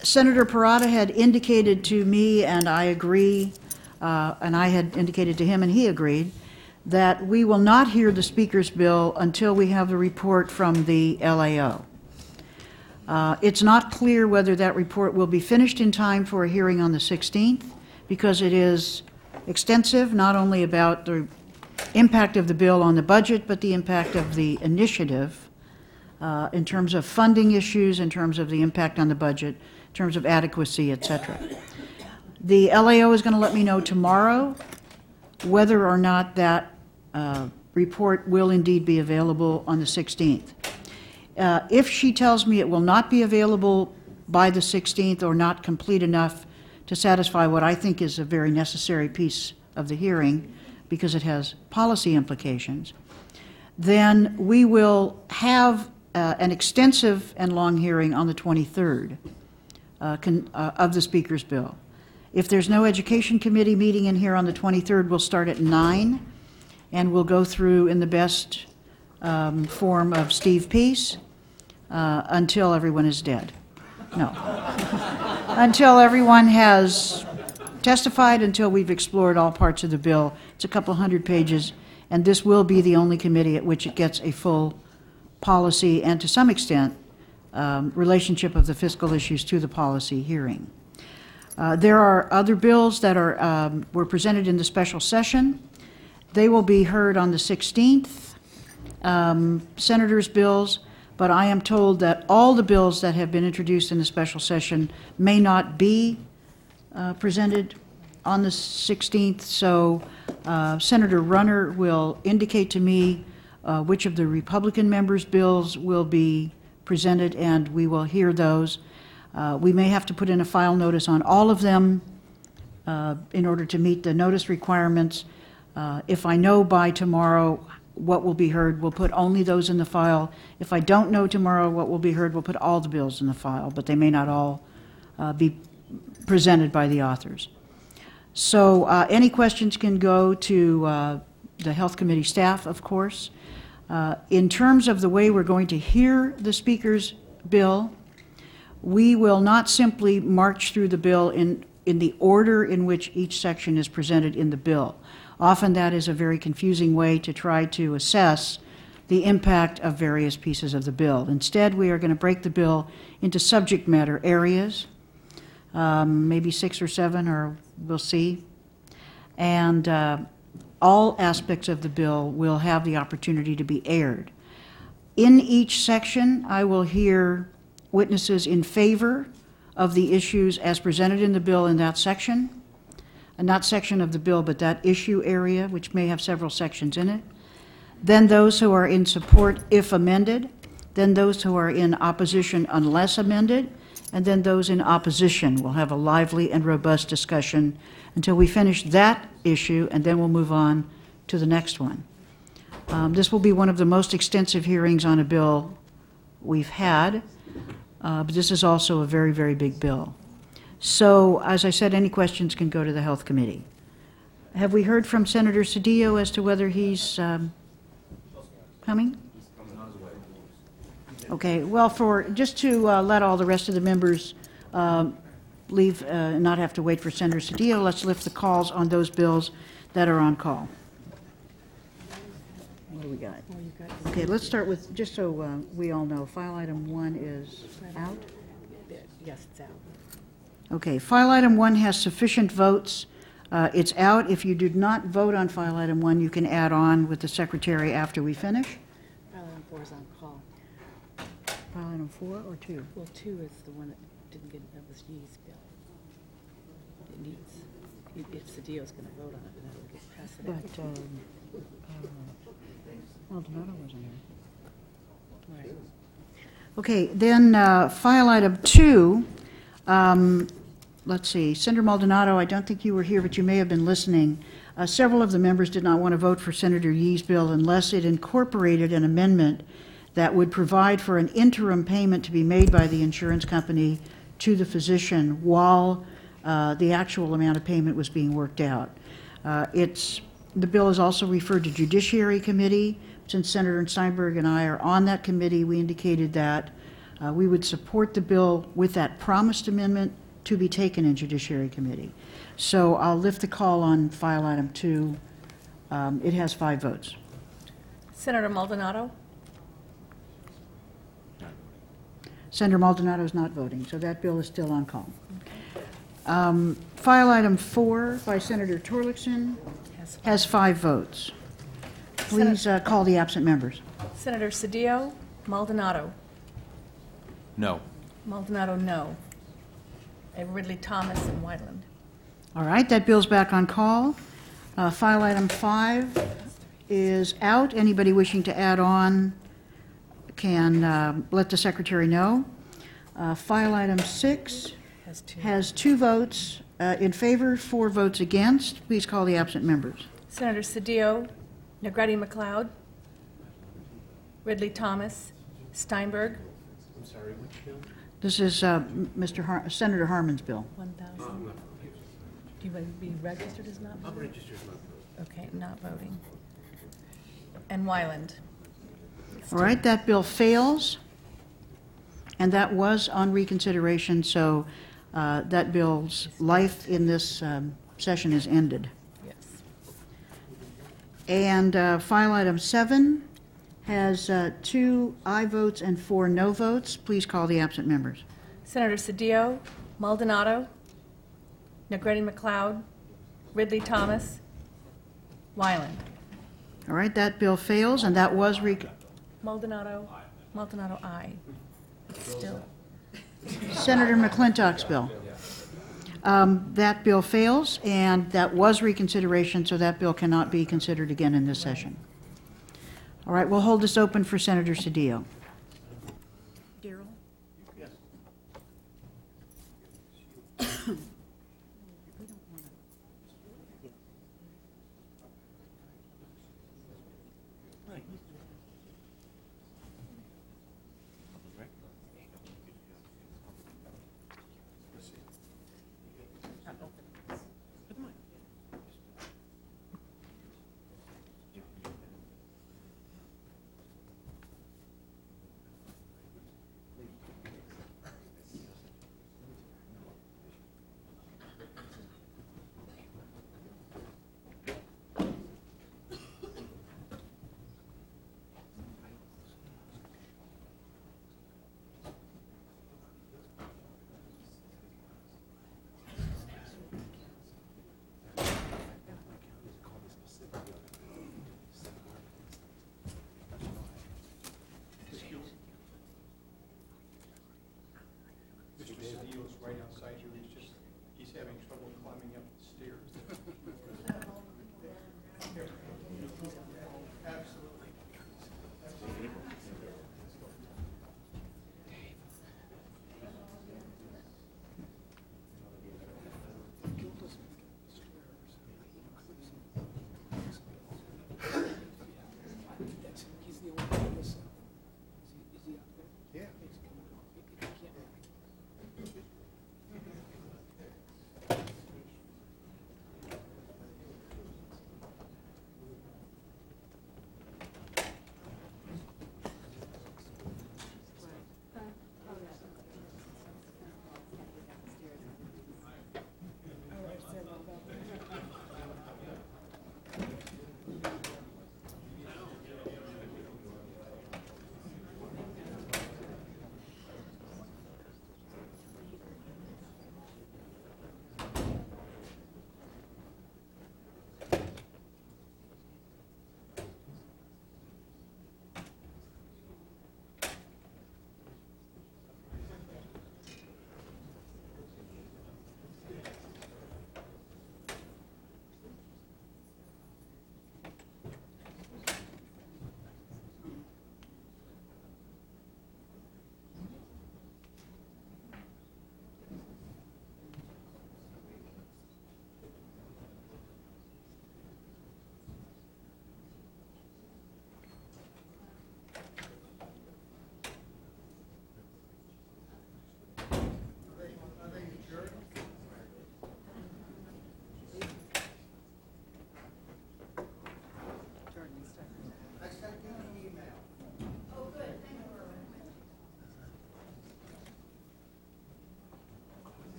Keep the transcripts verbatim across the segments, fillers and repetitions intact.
Senator Parada had indicated to me, and I agree, uh, and I had indicated to him, and he agreed, that we will not hear the speaker's bill until we have the report from the L A O. Uh, it's not clear whether that report will be finished in time for a hearing on the sixteenth, because it is extensive, not only about the impact of the bill on the budget, but the impact of the initiative uh, in terms of funding issues, in terms of the impact on the budget, in terms of adequacy, et cetera. The L A O is going to let me know tomorrow whether or not that uh, report will indeed be available on the sixteenth. Uh, if she tells me it will not be available by the sixteenth or not complete enough to satisfy what I think is a very necessary piece of the hearing, because it has policy implications, then we will have uh, an extensive and long hearing on the twenty-third uh, con, uh, of the Speaker's bill. If there's no Education Committee meeting in here on the twenty-third, we'll start at nine, and we'll go through in the best um, form of Steve Peace uh, until everyone is dead. No. Until everyone has testified, until we've explored all parts of the bill. It's a couple hundred pages, and this will be the only committee at which it gets a full policy and, to some extent, um, relationship of the fiscal issues to the policy hearing. Uh, there are other bills that are um, were presented in the special session. They will be heard on the sixteenth, um, senators' bills, but I am told that all the bills that have been introduced in the special session may not be uh, presented on the sixteenth, so uh, Senator Runner will indicate to me uh, which of the Republican members' bills will be presented, and we will hear those. Uh, we may have to put in a file notice on all of them uh, in order to meet the notice requirements. Uh, if I know by tomorrow what will be heard, we'll put only those in the file. If I don't know tomorrow what will be heard, we'll put all the bills in the file, but they may not all uh, be presented by the authors. So uh, any questions can go to uh, the Health Committee staff, of course. Uh, in terms of the way we're going to hear the Speaker's bill, we will not simply march through the bill in, in the order in which each section is presented in the bill. Often that is a very confusing way to try to assess the impact of various pieces of the bill. Instead, we are going to break the bill into subject matter areas, um, maybe six or seven, or we'll see. And uh, all aspects of the bill will have the opportunity to be aired. In each section, I will hear witnesses in favor of the issues as presented in the bill in that section, and not section of the bill, but that issue area, which may have several sections in it. Then those who are in support if amended, then those who are in opposition unless amended, and then those in opposition. We'll have a lively and robust discussion until we finish that issue, and then we'll move on to the next one. Um, this will be one of the most extensive hearings on a bill we've had. Uh, but this is also a very, very big bill. So, as I said, any questions can go to the Health Committee. Have we heard from Senator Cedillo as to whether he's um, coming? Okay, well, for just to uh, let all the rest of the members um, leave uh, and not have to wait for Senator Cedillo, let's lift the calls on those bills that are on call. What do we got? Okay, let's start with, just so uh, we all know, file item one is out? Yes, it's out. Okay, file item one has sufficient votes. Uh, it's out. If you did not vote on file item one, you can add on with the secretary after we finish. File item four is on call. File item four or two? Well, two is the one that didn't get, that was Yee's bill. It needs, if Cedillo's going to vote on it, then it'll get passed. It But, um, uh, Maldonado wasn't here. right. Okay, then uh, file item two, um, let's see, Senator Maldonado, I don't think you were here, but you may have been listening. Uh, several of the members did not want to vote for Senator Yee's bill unless it incorporated an amendment that would provide for an interim payment to be made by the insurance company to the physician while uh, the actual amount of payment was being worked out. Uh, it's, the bill is also referred to Judiciary Committee. Since Senator Steinberg and I are on that committee, we indicated that uh, we would support the bill with that promised amendment to be taken in Judiciary Committee. So I'll lift the call on file item two. Um, It has five votes. Senator Maldonado, Senator Maldonado is not voting, so that bill is still on call. Um, File item four by Senator Torlakson Has- has five votes. Please uh, call the absent members. Senator Cedillo, Maldonado, No. Maldonado, no. And Ridley Thomas and Wyland. All right, that bill's back on call. Uh, File item five is out. Anybody wishing to add on can uh, let the secretary know. Uh, File item six Has two. has two votes uh, in favor, four votes against. Please call the absent members. Senator Cedillo, Negretti McLeod, Ridley Thomas, Steinberg, This is uh, m- Mister Har- Senator Harmon's bill. one thousand. Do you want to be registered as not voting? I'm registered as not voting. Okay, not voting. and Wyland. All right, that bill fails, and that was on reconsideration, so uh, that bill's life in this um, session is ended. Yes. And uh, file item seven has uh, two aye votes and four no votes. Please call the absent members. Senator Cedillo, Maldonado, Negretti McLeod, Ridley Thomas, Wyland. All right, that bill fails, and that was re- Maldonado, Maldonado, aye. Still. Senator McClintock's bill. Um, That bill fails, and that was reconsideration, so that bill cannot be considered again in this session. All right, we'll hold this open for Senator Cedillo. Darrell? Mister Cedillo's right outside you, he's just, he's having trouble climbing up the stairs. Absolutely. He's the only one missing. Is he up there? Yeah.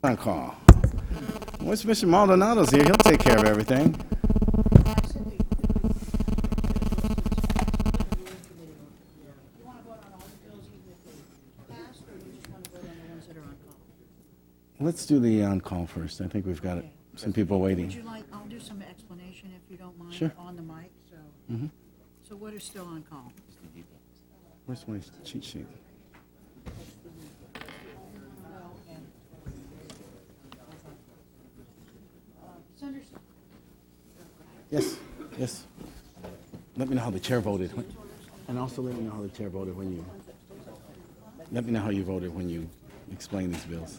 On call. Once Mister Maldonado's here, he'll take care of everything. Let's do the on-call first. I think we've got it. Some people waiting. Would you like, I'll do some explanation if you don't mind. Sure. On the mic, so. Mhm. So what is still on call? Where's my cheat sheet? Yes, yes. Let me know how the chair voted. And also let me know how the chair voted when you, let me know how you voted when you explain these bills.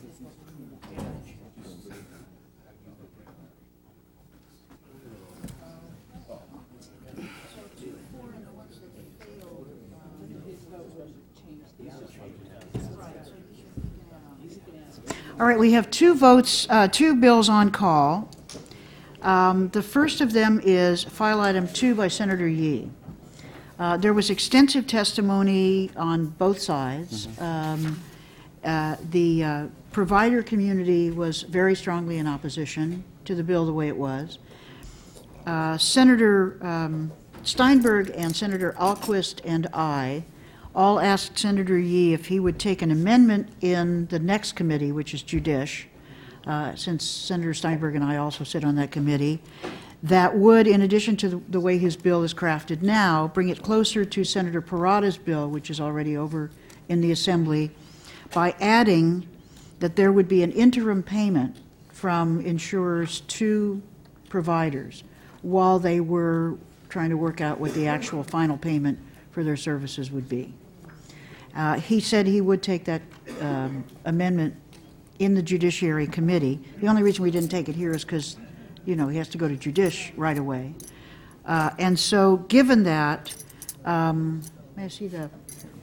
All right, we have two votes, uh, two bills on call. Um, The first of them is file item two by Senator Yee. Uh, There was extensive testimony on both sides. Um, uh, The uh, provider community was very strongly in opposition to the bill the way it was. Uh, Senator um, Steinberg and Senator Alquist and I all asked Senator Yee if he would take an amendment in the next committee, which is Judish, uh, since Senator Steinberg and I also sit on that committee, that would, in addition to the, the way his bill is crafted now, bring it closer to Senator Parada's bill, which is already over in the Assembly, by adding that there would be an interim payment from insurers to providers while they were trying to work out what the actual final payment for their services would be. Uh, He said he would take that um, amendment in the Judiciary Committee. The only reason we didn't take it here is because, you know, he has to go to Judish right away. Uh, And so, given that, um, may I see the,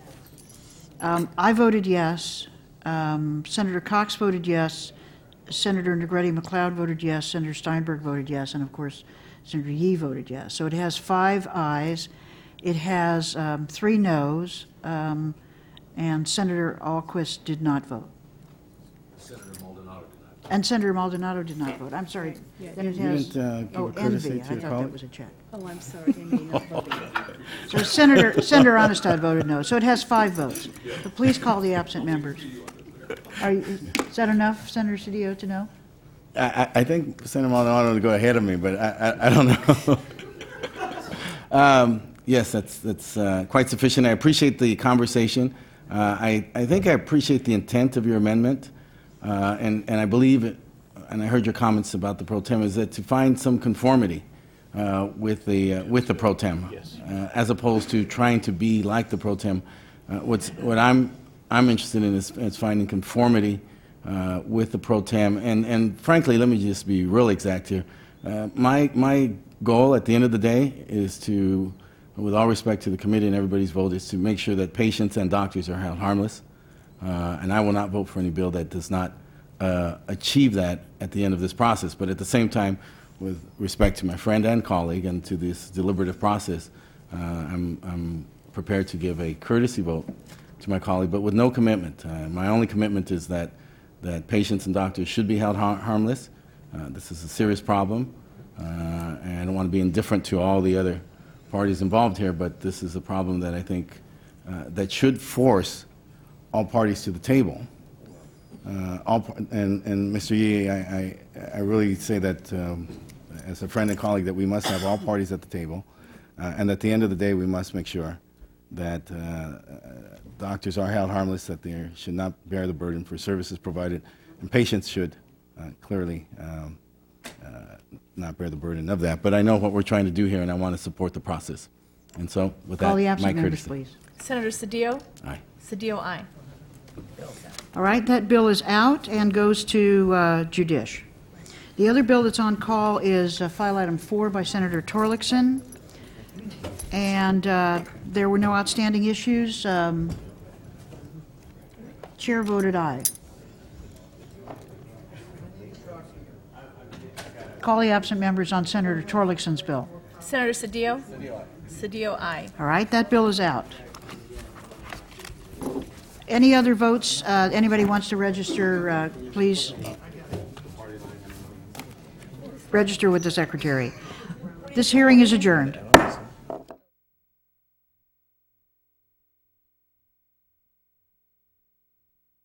um, I voted yes, um, Senator Cox voted yes, Senator Negretti McLeod voted yes, Senator Steinberg voted yes, and of course, Senator Yee voted yes. So it has five ayes. It has um, three noes, um, and Senator Alquist did not vote. Senator Maldonado did not. And Senator Maldonado did not vote. I'm sorry. Then it You has, didn't uh, give oh, a courtesy envy. to I your thought that colleague? was a check. Oh, I'm sorry, I may not vote. So Senator, Senator Onestad voted no. So it has five votes. So please call the absent members. Are you, is that enough, Senator Cedillo, to know? I, I I think Senator Maldonado would go ahead of me, but I, I, I don't know. um, yes, that's, that's uh, quite sufficient. I appreciate the conversation. Uh, I, I think I appreciate the intent of your amendment, uh, and, and I believe, it, and I heard your comments about the pro tem, is that to find some conformity uh, with, the, uh, with the pro tem, yes. uh, as opposed to trying to be like the pro tem. Uh, what's, what I'm, I'm interested in is, is finding conformity uh, with the pro tem, and, and frankly, let me just be real exact here. Uh, my, my goal at the end of the day is to, with all respect to the committee and everybody's vote, is to make sure that patients and doctors are held harmless. Uh, and I will not vote for any bill that does not uh, achieve that at the end of this process. But at the same time, with respect to my friend and colleague and to this deliberative process, uh, I'm, I'm prepared to give a courtesy vote to my colleague, but with no commitment. Uh, my only commitment is that, that patients and doctors should be held har harmless. Uh, this is a serious problem, uh, and I don't want to be indifferent to all the other parties involved here, but this is a problem that I think uh, that should force all parties to the table. Uh, all, and, and Mister Yee, I, I, I really say that um, as a friend and colleague that we must have all parties at the table, uh, and at the end of the day we must make sure that uh, uh, doctors are held harmless, that they should not bear the burden for services provided, and patients should uh, clearly um, uh, not bear the burden of that. But I know what we're trying to do here, and I want to support the process. And so, with that, Call the my absent members, courtesy. please. Senator Cedillo? Aye. Cedillo, aye. All right, that bill is out and goes to uh, Judish. The other bill that's on call is uh, file item four by Senator Torlakson. And uh, there were no outstanding issues. Um, Chair voted aye. Call the absent members on Senator Torlakson's bill. Senator Cedillo? Cedillo, aye. All right, that bill is out. Any other votes? Uh, Anybody wants to register, uh, please register with the secretary. This hearing is adjourned.